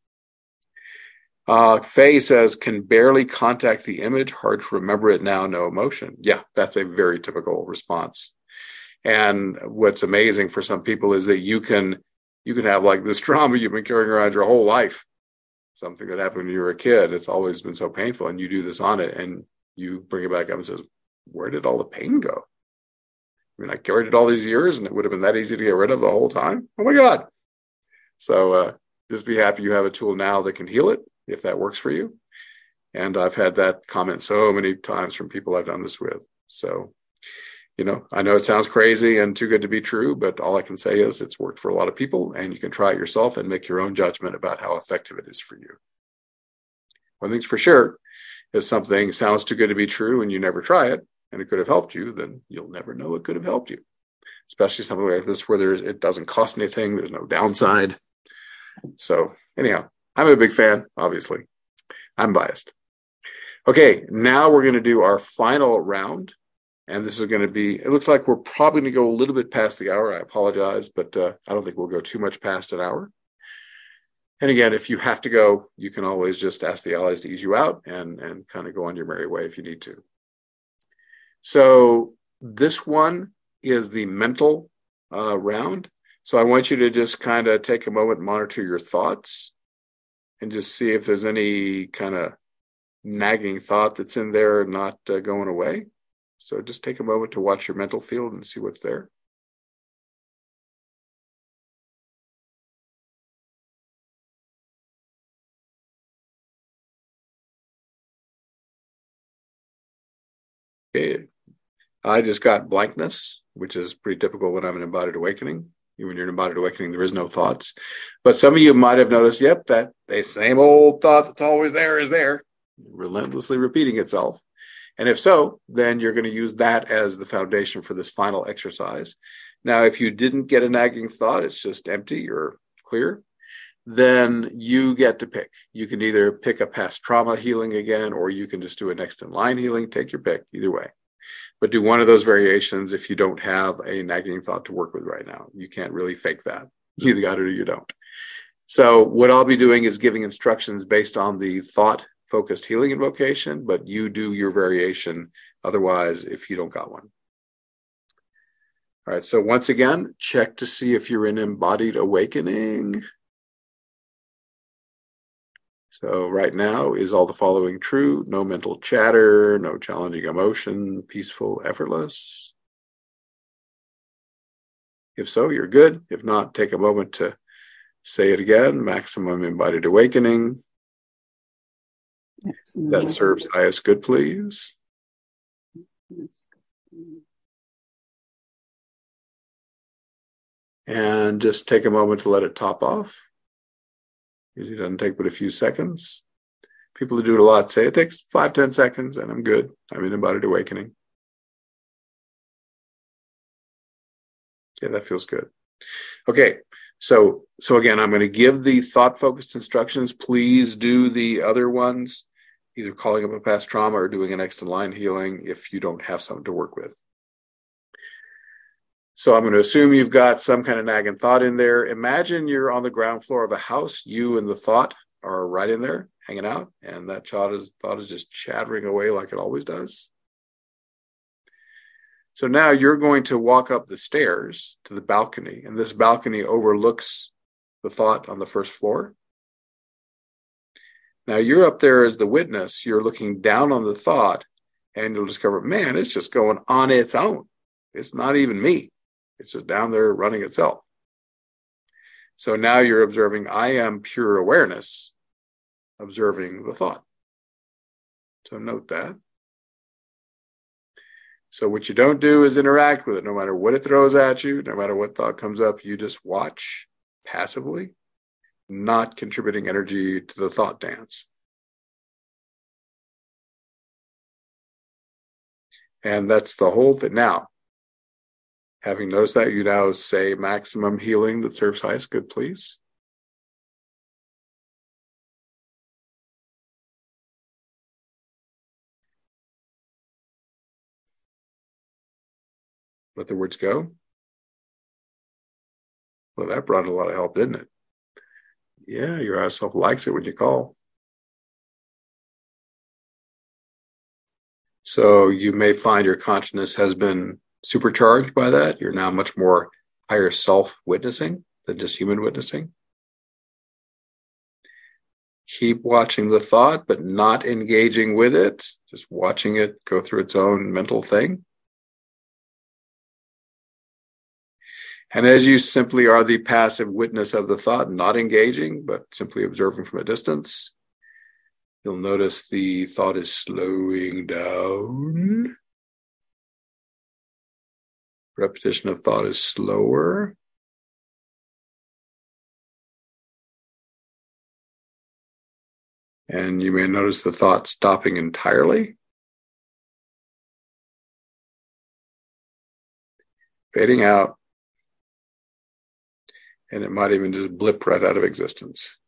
Uh, Faye says, can barely contact the image, hard to remember it now, no emotion. Yeah, that's a very typical response. And what's amazing for some people is that you can you can have like this trauma you've been carrying around your whole life, something that happened when you were a kid. It's always been so painful, and you do this on it, and you bring it back up and says, where did all the pain go? I mean, I carried it all these years, and it would have been that easy to get rid of the whole time. Oh my God! So uh, just be happy you have a tool now that can heal it, if that works for you. And I've had that comment so many times from people I've done this with. So, you know, I know it sounds crazy and too good to be true, but all I can say is it's worked for a lot of people, and you can try it yourself and make your own judgment about how effective it is for you. One thing's for sure, if something sounds too good to be true and you never try it and it could have helped you, then you'll never know it could have helped you. Especially something like this where there's, it doesn't cost anything, there's no downside. So anyhow, I'm a big fan, obviously. I'm biased. Okay, now we're going to do our final round. And this is going to be, it looks like we're probably going to go a little bit past the hour. I apologize, but uh, I don't think we'll go too much past an hour. And again, if you have to go, you can always just ask the allies to ease you out and, and kind of go on your merry way if you need to. So this one is the mental uh, round. So I want you to just kind of take a moment and monitor your thoughts and just see if there's any kind of nagging thought that's in there not uh, going away. So just take a moment to watch your mental field and see what's there. Okay. I just got blankness, which is pretty typical when I'm in embodied awakening. When you're in embodied awakening, there is no thoughts. But some of you might have noticed, yep, that the same old thought that's always there is there, relentlessly repeating itself. And if so, then you're going to use that as the foundation for this final exercise. Now, if you didn't get a nagging thought, it's just empty or clear, then you get to pick. You can either pick a past trauma healing again, or you can just do a next in line healing. Take your pick, either way. But do one of those variations if you don't have a nagging thought to work with right now. You can't really fake that. You either got it or you don't. So what I'll be doing is giving instructions based on the thought focused healing invocation, but you do your variation otherwise if you don't got one. All right, so once again, check to see if you're in embodied awakening. So right now, is all the following true? No mental chatter, no challenging emotion, peaceful, effortless. If so, you're good. If not, take a moment to say it again. Maximum embodied awakening. Excellent. That serves highest good, please. And just take a moment to let it top off. Usually it doesn't take but a few seconds. People who do it a lot say it takes five, ten seconds and I'm good. I'm in embodied awakening. Yeah, that feels good. Okay, so so again, I'm going to give the thought-focused instructions. Please do the other ones, either calling up a past trauma or doing an next in line healing if you don't have something to work with. So I'm going to assume you've got some kind of nagging thought in there. Imagine you're on the ground floor of a house. You and the thought are right in there hanging out, and that thought is, thought is just chattering away like it always does. So now you're going to walk up the stairs to the balcony, and this balcony overlooks the thought on the first floor. Now you're up there as the witness. You're looking down on the thought, and you'll discover, man, it's just going on its own. It's not even me. It's just down there running itself. So now you're observing, I am pure awareness, observing the thought. So note that. So what you don't do is interact with it. No matter what it throws at you, no matter what thought comes up, you just watch passively, not contributing energy to the thought dance. And that's the whole thing. Now, having noticed that, you now say maximum healing that serves highest good, please. Let the words go. Well, that brought a lot of help, didn't it? Yeah, your higher self likes it when you call. So you may find your consciousness has been supercharged by that. You're now much more higher self witnessing than just human witnessing. Keep watching the thought, but not engaging with it. Just watching it go through its own mental thing. And as you simply are the passive witness of the thought, not engaging, but simply observing from a distance, you'll notice the thought is slowing down. Repetition of thought is slower. And you may notice the thought stopping entirely. Fading out. And it might even just blip right out of existence.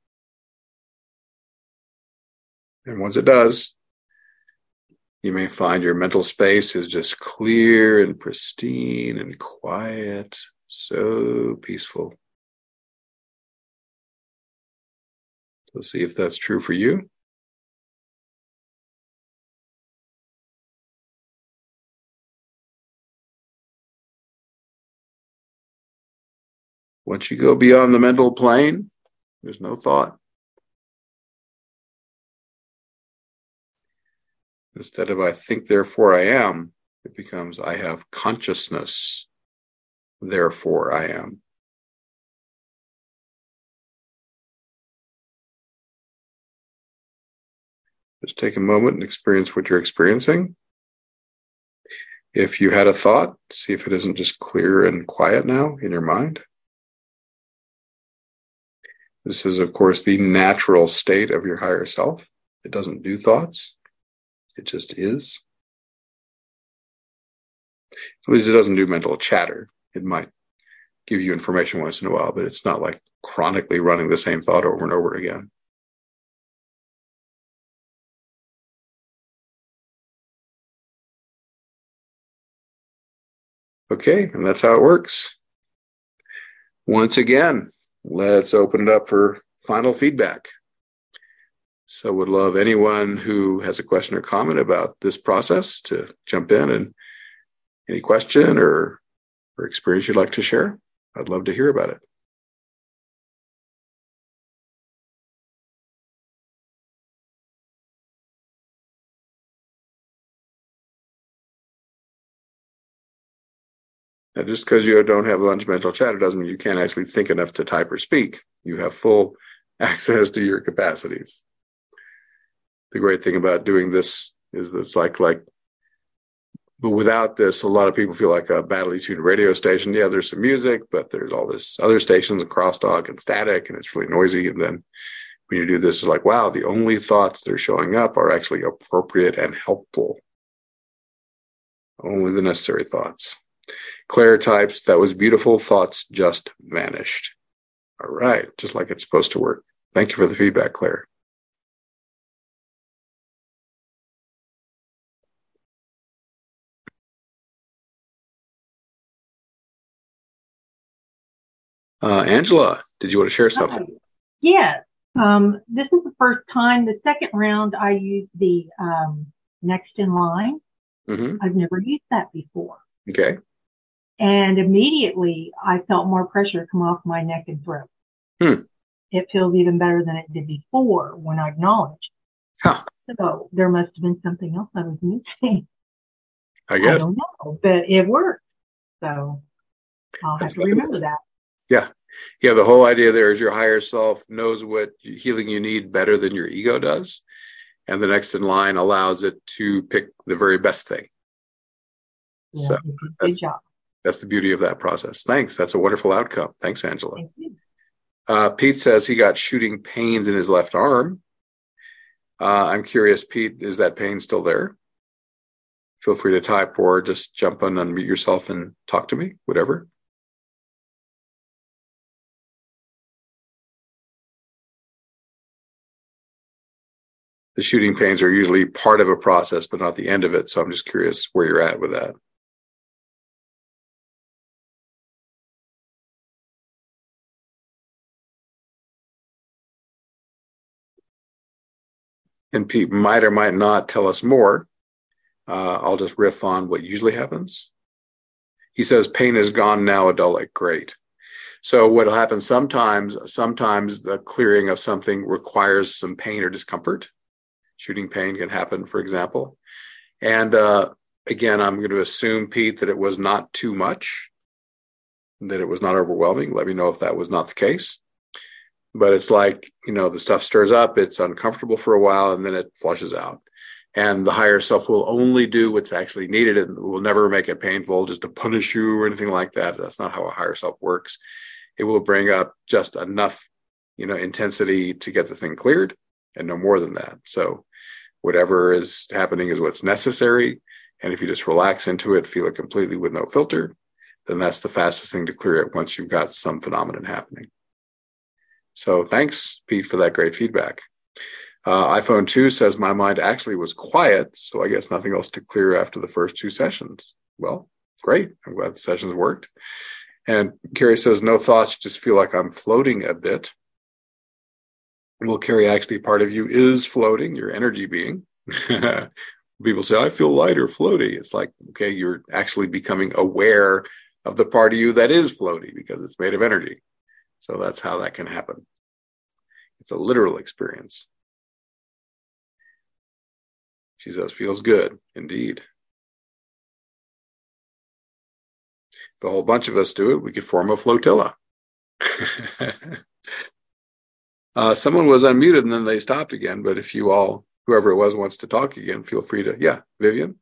And once it does, you may find your mental space is just clear and pristine and quiet, so peaceful. So see if that's true for you. Once you go beyond the mental plane, there's no thought. Instead of I think, therefore I am, it becomes I have consciousness, therefore I am. Just take a moment and experience what you're experiencing. If you had a thought, see if it isn't just clear and quiet now in your mind. This is, of course, the natural state of your higher self. It doesn't do thoughts. It just is. At least it doesn't do mental chatter. It might give you information once in a while, but it's not like chronically running the same thought over and over again. Okay, and that's how it works. Once again, let's open it up for final feedback. So would love anyone who has a question or comment about this process to jump in, and any question or, or experience you'd like to share. I'd love to hear about it. Now, just because you don't have lunch mental chatter doesn't mean you can't actually think enough to type or speak. You have full access to your capacities. The great thing about doing this is that it's like, like, but without this, a lot of people feel like a badly tuned radio station. Yeah, there's some music, but there's all this other stations and crosstalk and static, and it's really noisy. And then when you do this, it's like, wow, the only thoughts that are showing up are actually appropriate and helpful. Only the necessary thoughts. Claire types, that was beautiful, thoughts just vanished. All right, just like it's supposed to work. Thank you for the feedback, Claire. Uh, Angela, did you want to share something? Hi. Yes. Um, this is the first time. The second round, I used the um, next in line. Mm-hmm. I've never used that before. Okay. And immediately, I felt more pressure come off my neck and throat. Hmm. It feels even better than it did before when I acknowledged. Huh. So there must have been something else I was missing. I guess. I don't know, but it worked. So I'll have to remember that. Yeah. Yeah. The whole idea there is your higher self knows what healing you need better than your ego does. And the next in line allows it to pick the very best thing. Yeah, so good that's, job. That's the beauty of that process. Thanks. That's a wonderful outcome. Thanks, Angela. Thank you. Uh, Pete says he got shooting pains in his left arm. Uh, I'm curious, Pete, is that pain still there? Feel free to type or just jump on, unmute yourself and talk to me, whatever. The shooting pains are usually part of a process, but not the end of it. So I'm just curious where you're at with that. And Pete might or might not tell us more. Uh, I'll just riff on what usually happens. He says, pain is gone now, Adulek. Great. So what will happen sometimes, sometimes the clearing of something requires some pain or discomfort. Shooting pain can happen, for example. And uh, again, I'm going to assume, Pete, that it was not too much, that it was not overwhelming. Let me know if that was not the case. But it's like, you know, the stuff stirs up, it's uncomfortable for a while, and then it flushes out. And the higher self will only do what's actually needed and will never make it painful just to punish you or anything like that. That's not how a higher self works. It will bring up just enough, you know, intensity to get the thing cleared and no more than that. So whatever is happening is what's necessary. And if you just relax into it, feel it completely with no filter, then that's the fastest thing to clear it once you've got some phenomenon happening. So thanks, Pete, for that great feedback. Uh, iPhone two says my mind actually was quiet, so I guess nothing else to clear after the first two sessions. Well, great. I'm glad the sessions worked. And Carrie says, no thoughts, just feel like I'm floating a bit. Well, Carrie, actually part of you is floating, your energy being. People say, I feel light or floaty. It's like, okay, you're actually becoming aware of the part of you that is floaty because it's made of energy. So that's how that can happen. It's a literal experience. She says, feels good, indeed. If a whole bunch of us do it, we could form a flotilla. uh, someone was unmuted and then they stopped again. But if you all, whoever it was, wants to talk again, feel free to. Yeah, Vivian?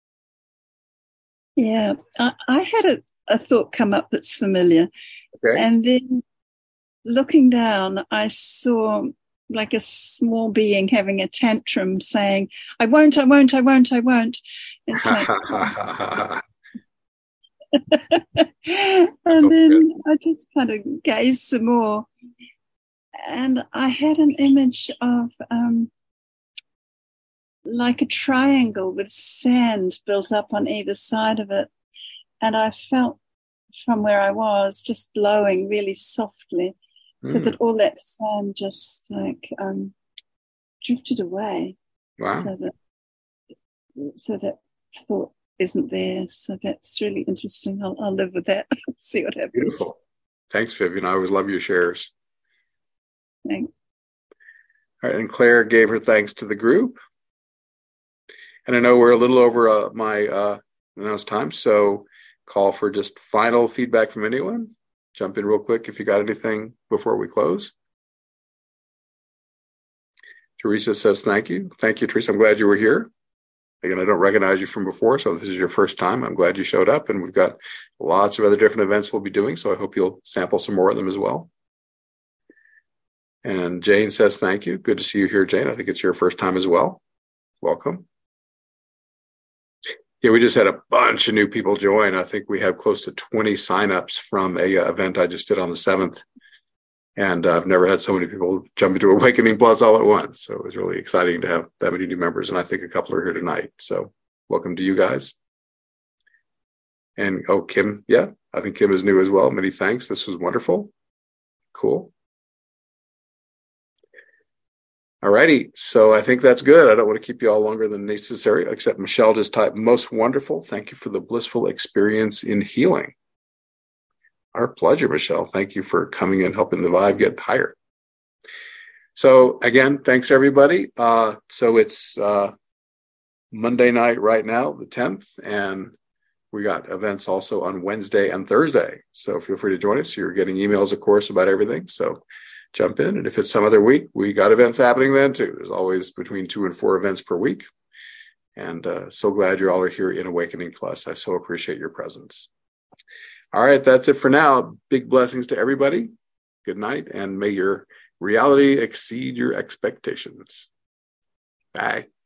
Yeah, I, I had a, a thought come up that's familiar. Okay. And then looking down, I saw like a small being having a tantrum saying, I won't, I won't, I won't, I won't. It's like, and then good. I just kind of gazed some more. And I had an image of um, like a triangle with sand built up on either side of it. And I felt from where I was just blowing really softly. So mm. that all that sand just like um, drifted away. Wow. So that, so that thought isn't there. So that's really interesting. I'll, I'll live with that. See what happens. Beautiful. Thanks, Vivian. I always love your shares. Thanks. All right. And Claire gave her thanks to the group. And I know we're a little over uh, my uh, announced time. So call for just final feedback from anyone. Jump in real quick if you got anything before we close. Teresa says, thank you. Thank you, Teresa. I'm glad you were here. Again, I don't recognize you from before, so if this is your first time, I'm glad you showed up. And we've got lots of other different events we'll be doing, so I hope you'll sample some more of them as well. And Jane says, thank you. Good to see you here, Jane. I think it's your first time as well. Welcome. Yeah, we just had a bunch of new people join. I think we have close to twenty signups from a uh, event I just did on the seventh. And uh, I've never had so many people jump into Awakening Plus all at once. So it was really exciting to have that many new members. And I think a couple are here tonight. So welcome to you guys. And, oh, Kim, yeah, I think Kim is new as well. Many thanks. This was wonderful. Cool. All righty. So I think that's good. I don't want to keep you all longer than necessary, except Michelle just typed, most wonderful. Thank you for the blissful experience in healing. Our pleasure, Michelle. Thank you for coming and helping the vibe get higher. So again, thanks everybody. Uh, so it's uh, Monday night right now, the tenth, and we got events also on Wednesday and Thursday. So feel free to join us. You're getting emails, of course, about everything. So jump in. And if it's some other week, we got events happening then too. There's always between two and four events per week. And uh, so glad you all are here in Awakening Plus. I so appreciate your presence. All right, that's it for now. Big blessings to everybody. Good night, and may your reality exceed your expectations. Bye.